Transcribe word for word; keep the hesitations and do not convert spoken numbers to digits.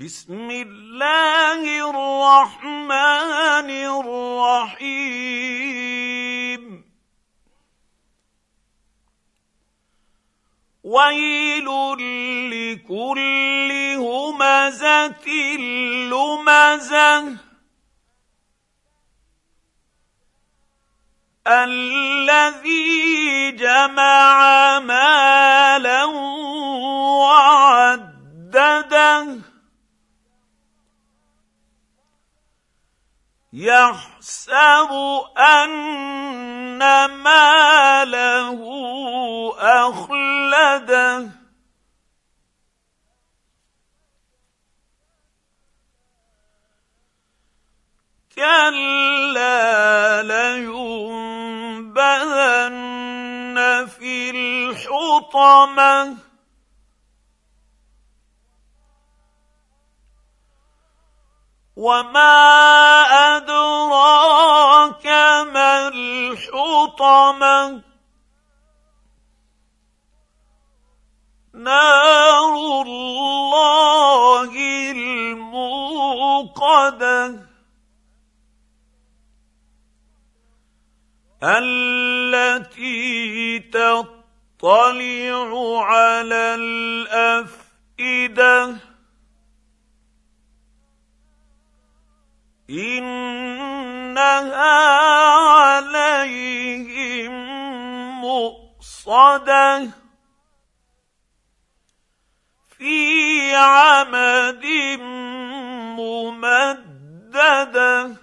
بسم الله الرحمن الرحيم ويل لكل همزة لمزة الذي جمع مالا وعدده يحسب أن ماله أخلده كلا لينبذن في الحطمة وما أدراك ما الحطمة نار الله الموقدة التي تطلع على الأفئدة إنها عليهم مؤصدة في عمد ممددة